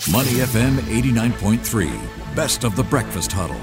Money FM 89.3, best of the breakfast huddle.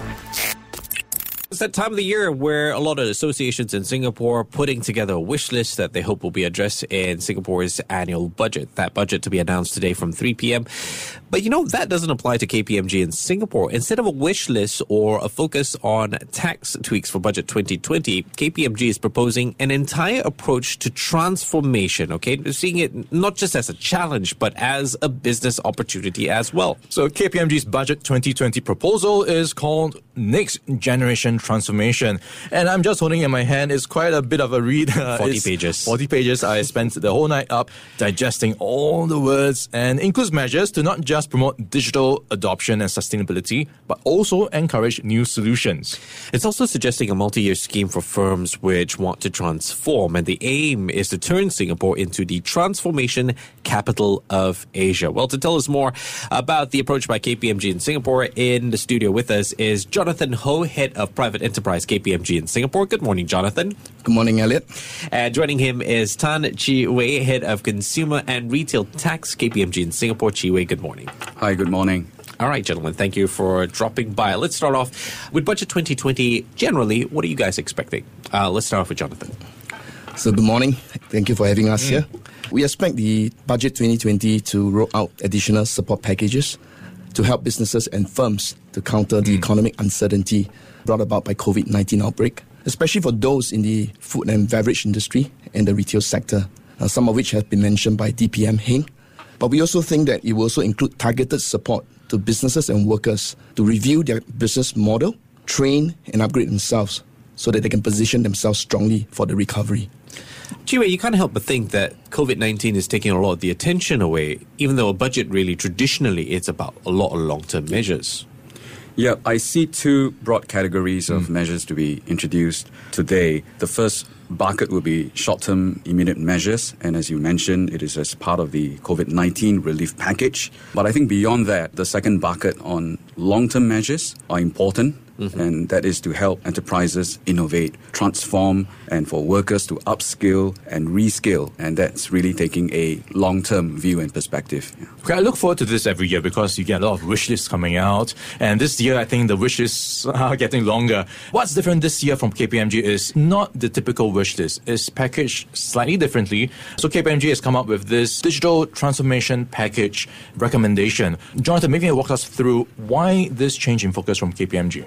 It's that time of the year where a lot of associations in Singapore are putting together a wish list that they hope will be addressed in Singapore's annual budget. That budget to be announced today from 3 p.m. But that doesn't apply to KPMG in Singapore. Instead of a wish list or a focus on tax tweaks for budget 2020, KPMG is proposing an entire approach to transformation, okay? Seeing it not just as a challenge, but as a business opportunity as well. So KPMG's budget 2020 proposal is called Next Generation Transformation. And I'm just holding it in my hand. It's quite a bit of a read. 40 pages. 40 pages. I spent the whole night up digesting all the words, and includes measures to not just promote digital adoption and sustainability, but also encourage new solutions. It's also suggesting a multi-year scheme for firms which want to transform, and the aim is to turn Singapore into the transformation capital of Asia. Well, to tell us more about the approach by KPMG in Singapore, in the studio with us is Jonathan Ho, Head of Private Enterprise KPMG in Singapore. Good morning, Jonathan. Good morning, Elliot. And joining him is Tan Chi Wei, Head of Consumer and Retail Tax KPMG in Singapore. Chi Wei, good morning. Hi, good morning. All right, gentlemen, thank you for dropping by. Let's start off with Budget 2020. Generally, what are you guys expecting? Let's start off with Jonathan. So, good morning. Thank you for having us here. We expect the Budget 2020 to roll out additional support packages to help businesses and firms to counter the economic uncertainty brought about by COVID-19 outbreak, especially for those in the food and beverage industry and the retail sector, some of which have been mentioned by DPM Heng. But we also think that it will also include targeted support to businesses and workers to review their business model, train and upgrade themselves so that they can position themselves strongly for the recovery. Chi Wei, you can't help but think that COVID-19 is taking a lot of the attention away, even though a budget really traditionally it's about a lot of long-term measures. Yeah, I see two broad categories of measures to be introduced today. The first bucket will be short-term immediate measures, and as you mentioned, it is as part of the COVID-19 relief package. But I think beyond that, the second bucket on long-term measures are important. And that is to help enterprises innovate, transform, and for workers to upskill and reskill. And that's really taking a long-term view and perspective. Yeah. Okay, I look forward to this every year because you get a lot of wish lists coming out. And this year, I think the wish lists are getting longer. What's different this year from KPMG is not the typical wish list. It's packaged slightly differently. So KPMG has come up with this digital transformation package recommendation. Jonathan, maybe walk us through why this change in focus from KPMG.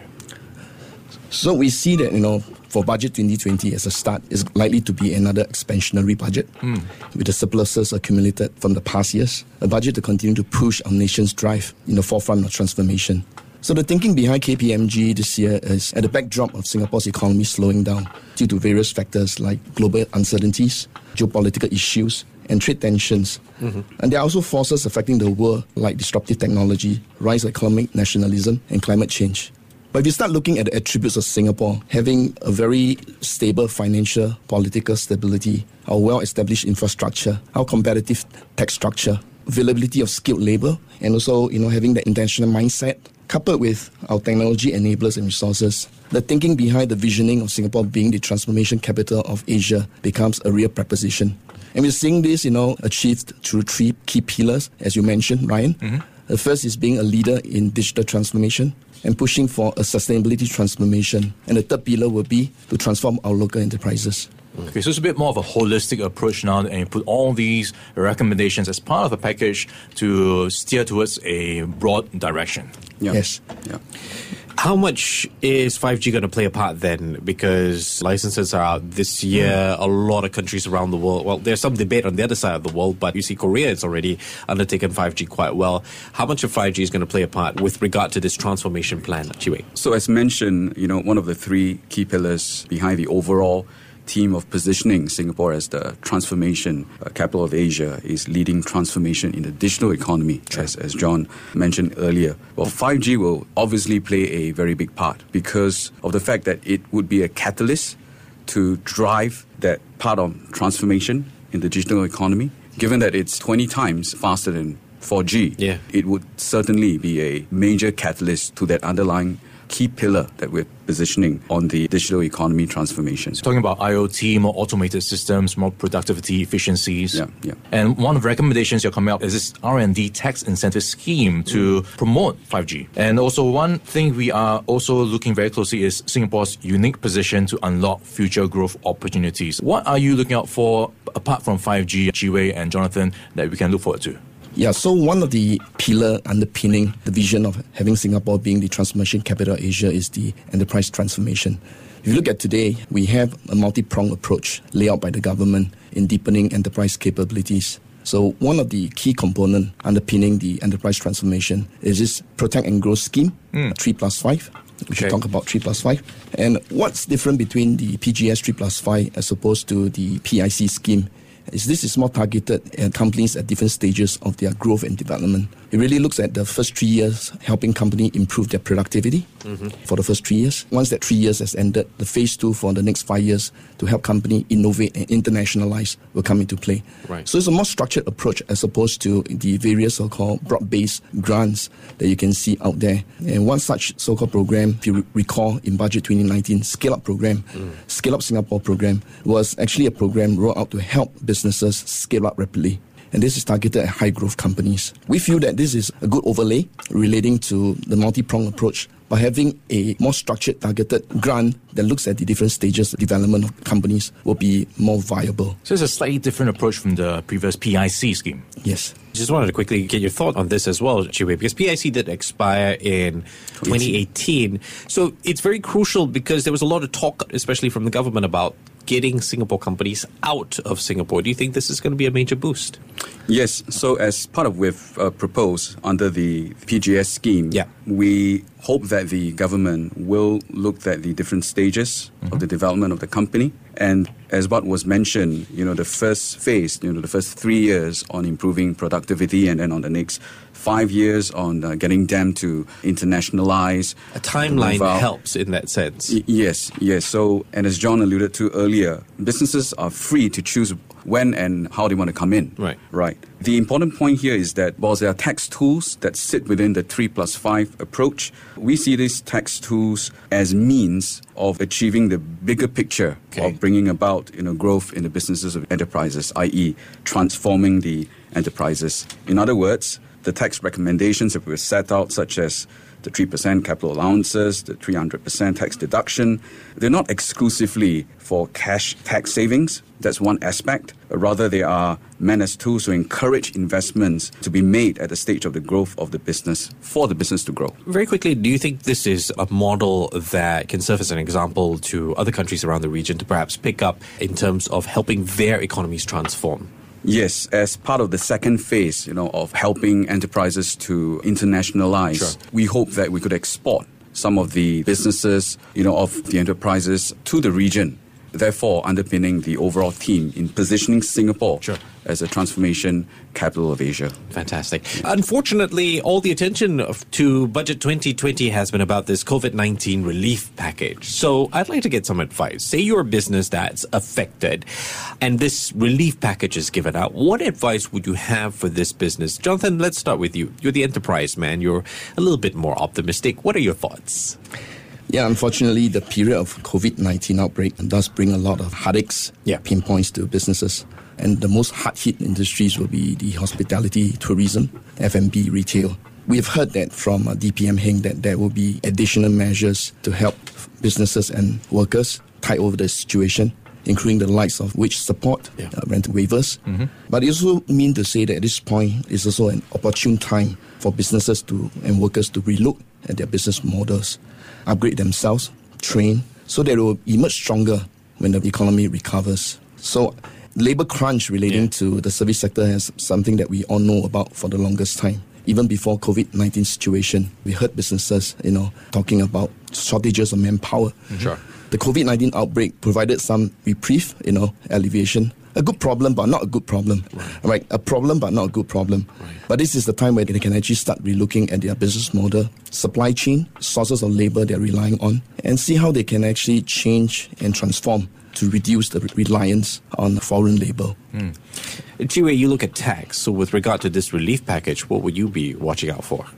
So we see that, for Budget 2020 as a start is likely to be another expansionary budget with the surpluses accumulated from the past years, a budget to continue to push our nation's drive in the forefront of transformation. So the thinking behind KPMG this year is at the backdrop of Singapore's economy slowing down due to various factors like global uncertainties, geopolitical issues, and trade tensions. And there are also forces affecting the world like disruptive technology, rise of economic nationalism, and climate change. But if you start looking at the attributes of Singapore, having a very stable financial, political stability, our well-established infrastructure, our competitive tax structure, availability of skilled labor, and also, having that international mindset, coupled with our technology enablers and resources, the thinking behind the visioning of Singapore being the transformation capital of Asia becomes a real proposition. And we're seeing this, achieved through three key pillars, as you mentioned, Ryan. The first is being a leader in digital transformation and pushing for a sustainability transformation. And the third pillar will be to transform our local enterprises. Okay, so it's a bit more of a holistic approach now, and you put all these recommendations as part of a package to steer towards a broad direction. Yeah. Yes. Yeah. How much is 5G going to play a part then? Because licenses are out this year. A lot of countries around the world. Well, there's some debate on the other side of the world, but you see Korea has already undertaken 5G quite well. How much of 5G is going to play a part with regard to this transformation plan, Chi Wei? So as mentioned, one of the three key pillars behind the overall theme of positioning Singapore as the transformation capital of Asia is leading transformation in the digital economy, as John mentioned earlier. Well, 5G will obviously play a very big part because of the fact that it would be a catalyst to drive that part of transformation in the digital economy. Given that it's 20 times faster than 4G, it would certainly be a major catalyst to that underlying key pillar that we're positioning on the digital economy transformation. Talking about IoT, more automated systems, more productivity, efficiencies. Yeah. And one of the recommendations you're coming up is this R&D tax incentive scheme to promote 5G. And also one thing we are also looking very closely is Singapore's unique position to unlock future growth opportunities. What are you looking out for, apart from 5G, Chi Wei and Jonathan, that we can look forward to? Yeah, so one of the pillar underpinning the vision of having Singapore being the transformation capital of Asia is the enterprise transformation. If you look at today, we have a multi-pronged approach laid out by the government in deepening enterprise capabilities. So one of the key components underpinning the enterprise transformation is this Protect and Grow scheme, 3+5. We should talk about 3+5. And what's different between the PGS 3+5 as opposed to the PIC scheme is this is more targeted at companies at different stages of their growth and development. It really looks at the first 3 years, helping company improve their productivity for the first 3 years. Once that 3 years has ended, the phase 2 for the next 5 years to help company innovate and internationalize will come into play. Right. So it's a more structured approach as opposed to the various so-called broad-based grants that you can see out there. And one such so-called program, if you recall, in Budget 2019, Scale Up program, Scale Up Singapore program, was actually a program rolled out to help businesses scale up rapidly. And this is targeted at high-growth companies. We feel that this is a good overlay relating to the multi-pronged approach by having a more structured, targeted grant that looks at the different stages of development of companies will be more viable. So it's a slightly different approach from the previous PIC scheme. Yes. Just wanted to quickly get your thought on this as well, Chi Wei, because PIC did expire in 2018. So it's very crucial because there was a lot of talk, especially from the government, about getting Singapore companies out of Singapore. Do you think this is going to be a major boost? Yes. So as part of we've proposed under the PGS scheme, we hope that the government will look at the different stages of the development of the company. And as what was mentioned, the first phase, the first 3 years on improving productivity, and then on the next 5 years on getting them to internationalize. A timeline helps in that sense. Yes. So, and as John alluded to earlier, businesses are free to choose when and how they want to come in. Right. The important point here is that whilst there are tax tools that sit within the 3+5 approach, we see these tax tools as means of achieving the bigger picture of bringing about growth in the businesses of enterprises, i.e. transforming the enterprises. In other words, the tax recommendations that were set out, such as the 3% capital allowances, the 300% tax deduction, they're not exclusively for cash tax savings. That's one aspect. Rather, they are meant as tools to encourage investments to be made at the stage of the growth of the business, for the business to grow. Very quickly, do you think this is a model that can serve as an example to other countries around the region to perhaps pick up in terms of helping their economies transform? Yes, as part of the second phase, of helping enterprises to internationalize, we hope that we could export some of the businesses, of the enterprises to the region, therefore underpinning the overall theme in positioning Singapore as a transformation capital of Asia. Fantastic. Unfortunately, all the attention to Budget 2020 has been about this COVID-19 relief package. So I'd like to get some advice. Say you're a business that's affected and this relief package is given out. What advice would you have for this business? Jonathan, let's start with you. You're the enterprise man. You're a little bit more optimistic. What are your thoughts? Yeah, unfortunately, the period of COVID-19 outbreak does bring a lot of headaches, pain points to businesses. And the most hard-hit industries will be the hospitality, tourism, F&B, retail. We have heard that from DPM Heng that there will be additional measures to help businesses and workers tide over the situation, including the likes of wage support, rent waivers. But it also means to say that at this point, it's also an opportune time for businesses and workers to relook at their business models, upgrade themselves, train, so that it will emerge stronger when the economy recovers. So labor crunch relating to the service sector is something that we all know about for the longest time. Even before COVID-19 situation, we heard businesses, talking about shortages of manpower. The COVID-19 outbreak provided some reprieve, alleviation. A good problem, but not a good problem. Right? A problem, but not a good problem. But this is the time where they can actually start relooking at their business model, supply chain, sources of labor they're relying on, and see how they can actually change and transform to reduce the reliance on foreign labor. Chi Wei, you look at tax. So with regard to this relief package, what would you be watching out for?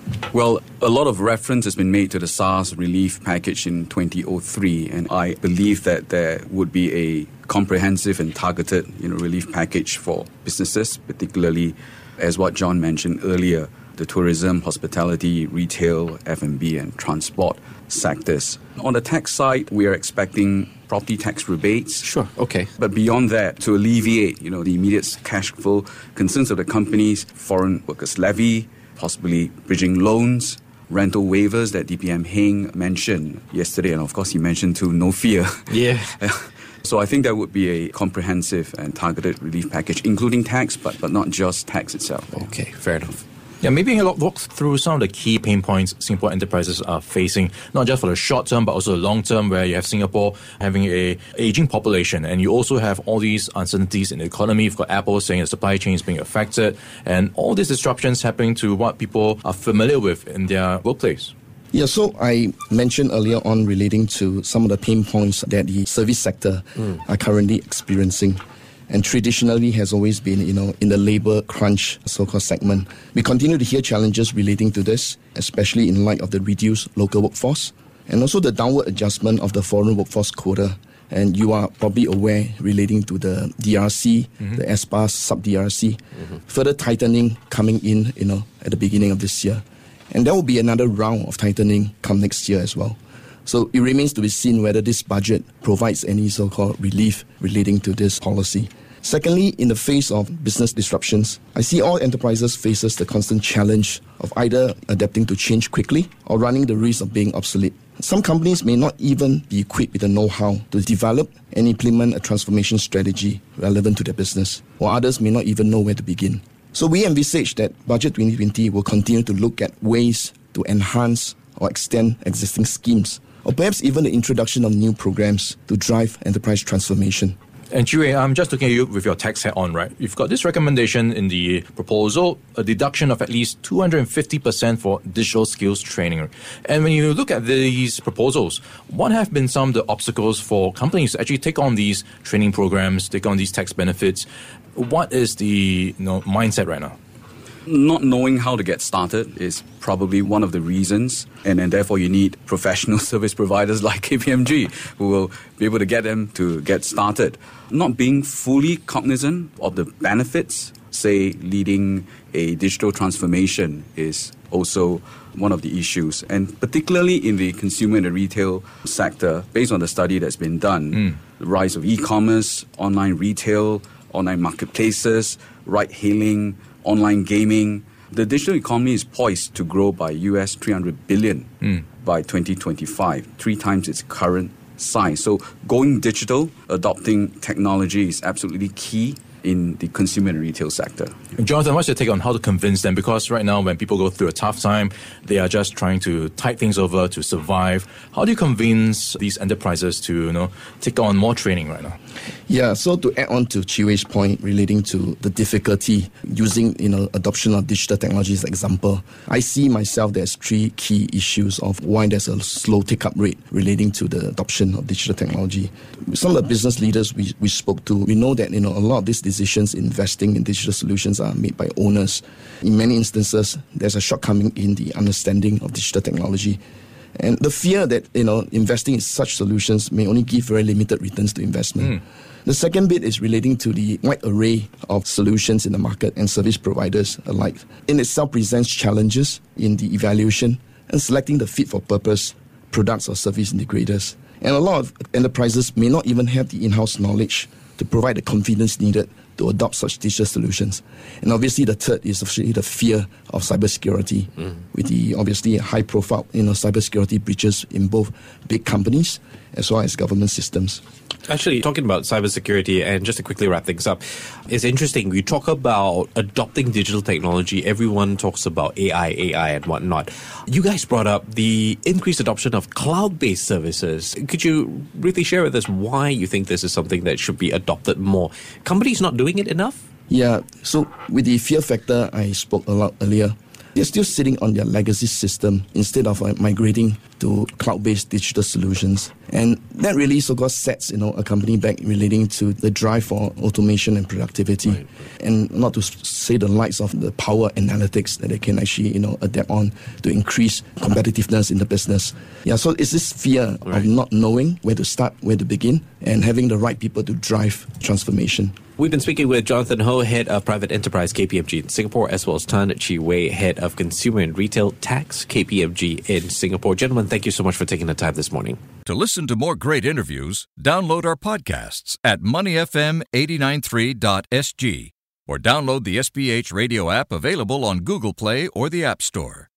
Well, a lot of reference has been made to the SARS relief package in 2003, and I believe that there would be a comprehensive and targeted relief package for businesses, particularly as what John mentioned earlier, the tourism, hospitality, retail, F&B and transport sectors. On the tax side, we are expecting property tax rebates. Sure, okay. But beyond that, to alleviate the immediate cash flow concerns of the companies, foreign workers levy, possibly bridging loans, rental waivers that DPM Heng mentioned yesterday, and of course he mentioned too, no fear. Yeah. So I think that would be a comprehensive and targeted relief package, including tax, but not just tax itself. Okay, fair enough. Yeah, maybe walk through some of the key pain points Singapore enterprises are facing, not just for the short term, but also the long term, where you have Singapore having a aging population, and you also have all these uncertainties in the economy. You've got Apple saying the supply chain is being affected, and all these disruptions happening to what people are familiar with in their workplace. Yeah, so I mentioned earlier on relating to some of the pain points that the service sector are currently experiencing, and traditionally has always been, in the labor crunch so-called segment. We continue to hear challenges relating to this, especially in light of the reduced local workforce and also the downward adjustment of the foreign workforce quota. And you are probably aware relating to the DRC, the ESPAS sub-DRC, further tightening coming in, at the beginning of this year. And there will be another round of tightening come next year as well. So it remains to be seen whether this budget provides any so-called relief relating to this policy. Secondly, in the face of business disruptions, I see all enterprises faces the constant challenge of either adapting to change quickly or running the risk of being obsolete. Some companies may not even be equipped with the know-how to develop and implement a transformation strategy relevant to their business, while others may not even know where to begin. So we envisage that Budget 2020 will continue to look at ways to enhance or extend existing schemes, or perhaps even the introduction of new programs to drive enterprise transformation. And Chee Wei, I'm just looking at you with your tax hat on, right? You've got this recommendation in the proposal, a deduction of at least 250% for digital skills training. And when you look at these proposals, what have been some of the obstacles for companies to actually take on these training programs, take on these tax benefits? What is the mindset right now? Not knowing how to get started is probably one of the reasons, and therefore you need professional service providers like KPMG who will be able to get them to get started. Not being fully cognizant of the benefits, say leading a digital transformation, is also one of the issues, and particularly in the consumer and the retail sector, based on the study that's been done, the rise of e-commerce, online retail, online marketplaces, ride-hailing, online gaming. The digital economy is poised to grow by US $300 billion by 2025, 3 times its current size. So going digital, adopting technology is absolutely key in the consumer and retail sector. Jonathan, what's your take on how to convince them? Because right now, when people go through a tough time, they are just trying to tide things over to survive. How do you convince these enterprises to, take on more training right now? Yeah, so to add on to Chee Wei's point relating to the difficulty using, adoption of digital technology as an example, I see myself there's 3 key issues of why there's a slow take-up rate relating to the adoption of digital technology. Some of the business leaders we spoke to, we know that, a lot of these decisions investing in digital solutions are made by owners. In many instances, there's a shortcoming in the understanding of digital technology. And the fear that, investing in such solutions may only give very limited returns to investment. The second bit is relating to the wide array of solutions in the market and service providers alike. In itself presents challenges in the evaluation and selecting the fit-for-purpose products or service integrators. And a lot of enterprises may not even have the in-house knowledge to provide the confidence needed to adopt such digital solutions. And obviously the third is actually the fear of cybersecurity, with the obviously high-profile cybersecurity breaches in both big companies as well as government systems. Actually, talking about cybersecurity, and just to quickly wrap things up, it's interesting. We talk about adopting digital technology. Everyone talks about AI and whatnot. You guys brought up the increased adoption of cloud-based services. Could you briefly share with us why you think this is something that should be adopted more? Companies not doing it enough? Yeah, so with the fear factor I spoke a lot earlier, They're still sitting on their legacy system instead of migrating to cloud-based digital solutions. And that really so-called sets, a company back relating to the drive for automation and productivity. Right. And not to say the likes of the power analytics that they can actually, adapt on to increase competitiveness in the business. Yeah, so it's this fear of not knowing where to start, where to begin, and having the right people to drive transformation. We've been speaking with Jonathan Ho, Head of Private Enterprise KPMG in Singapore, as well as Tan Chi Wei, Head of Consumer and Retail Tax KPMG in Singapore. Gentlemen, thank you so much for taking the time this morning. To listen to more great interviews, download our podcasts at moneyfm893.sg or download the SPH radio app available on Google Play or the App Store.